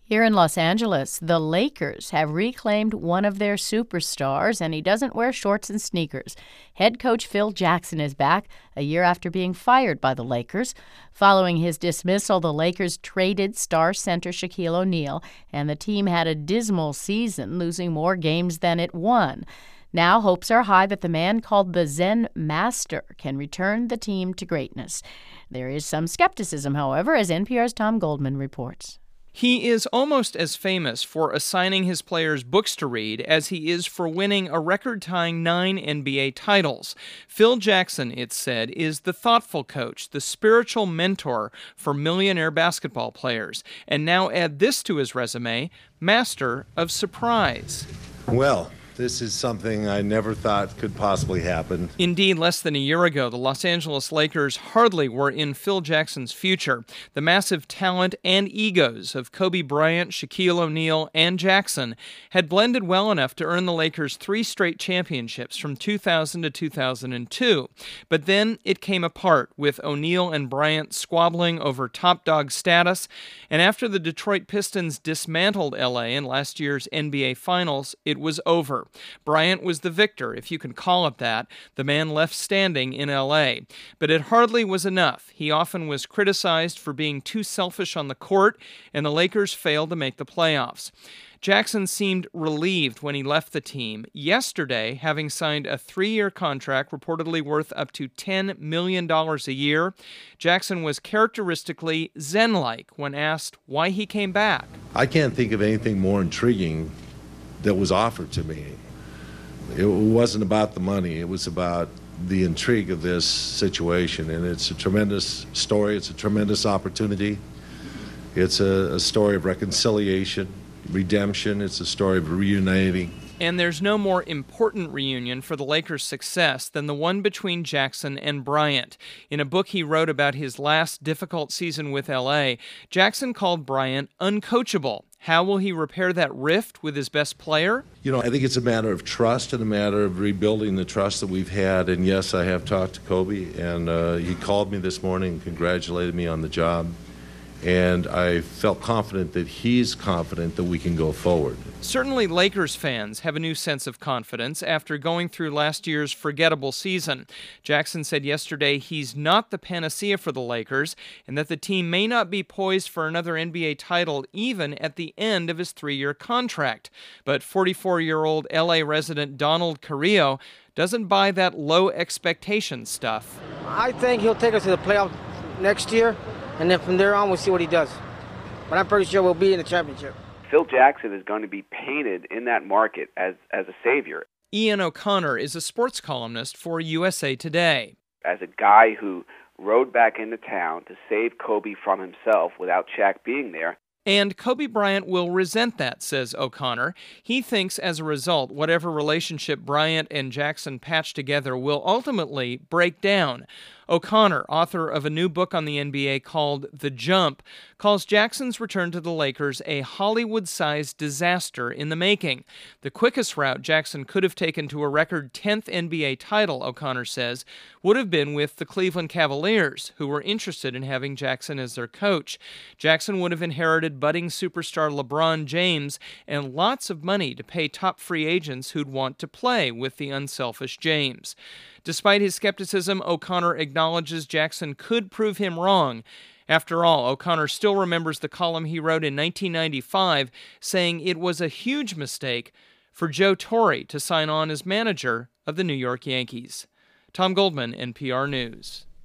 Here in Los Angeles, the Lakers have reclaimed one of their superstars, and he doesn't wear shorts and sneakers. Head coach Phil Jackson is back a year after being fired by the Lakers. Following his dismissal, the Lakers traded star center Shaquille O'Neal, and the team had a dismal season, losing more games than it won. Now hopes are high that the man called the Zen Master can return the team to greatness. There is some skepticism, however, as NPR's Tom Goldman reports. He is almost as famous for assigning his players books to read as he is for winning a record-tying 9 NBA titles. Phil Jackson, it's said, is the thoughtful coach, the spiritual mentor for millionaire basketball players. And now add this to his resume, master of surprise. Well, this is something I never thought could possibly happen. Indeed, less than a year ago, the Los Angeles Lakers hardly were in Phil Jackson's future. The massive talent and egos of Kobe Bryant, Shaquille O'Neal, and Jackson had blended well enough to earn the Lakers 3 straight championships from 2000 to 2002. But then it came apart, with O'Neal and Bryant squabbling over top dog status. And after the Detroit Pistons dismantled LA in last year's NBA Finals, it was over. Bryant was the victor, if you can call it that, the man left standing in L.A. But it hardly was enough. He often was criticized for being too selfish on the court, and the Lakers failed to make the playoffs. Jackson seemed relieved when he left the team, yesterday having signed a 3-year contract reportedly worth up to $10 million a year. Jackson was characteristically zen-like when asked why he came back. I can't think of anything more intriguing that was offered to me. It wasn't about the money. It was about the intrigue of this situation, and it's a tremendous story. It's a tremendous opportunity. It's a story of reconciliation, redemption. It's a story of reuniting. And there's no more important reunion for the Lakers' success than the one between Jackson and Bryant. In a book he wrote about his last difficult season with L.A., Jackson called Bryant uncoachable. How will he repair that rift with his best player? I think it's a matter of trust and a matter of rebuilding the trust that we've had. And yes, I have talked to Kobe, and he called me this morning and congratulated me on the job. And I felt confident that he's confident that we can go forward. Certainly Lakers fans have a new sense of confidence after going through last year's forgettable season. Jackson said yesterday he's not the panacea for the Lakers and that the team may not be poised for another NBA title even at the end of his 3-year contract. But 44-year-old LA resident Donald Carrillo doesn't buy that low expectation stuff. I think he'll take us to the playoffs next year. And then from there on, we'll see what he does. But I'm pretty sure we'll be in the championship. Phil Jackson is going to be painted in that market as a savior. Ian O'Connor is a sports columnist for USA Today. As a guy who rode back into town to save Kobe from himself without Shaq being there. And Kobe Bryant will resent that, says O'Connor. He thinks as a result, whatever relationship Bryant and Jackson patch together will ultimately break down. O'Connor, author of a new book on the NBA called The Jump, calls Jackson's return to the Lakers a Hollywood-sized disaster in the making. The quickest route Jackson could have taken to a record 10th NBA title, O'Connor says, would have been with the Cleveland Cavaliers, who were interested in having Jackson as their coach. Jackson would have inherited budding superstar LeBron James and lots of money to pay top free agents who'd want to play with the unselfish James. Despite his skepticism, O'Connor acknowledges Jackson could prove him wrong. After all, O'Connor still remembers the column he wrote in 1995 saying it was a huge mistake for Joe Torre to sign on as manager of the New York Yankees. Tom Goldman, NPR News.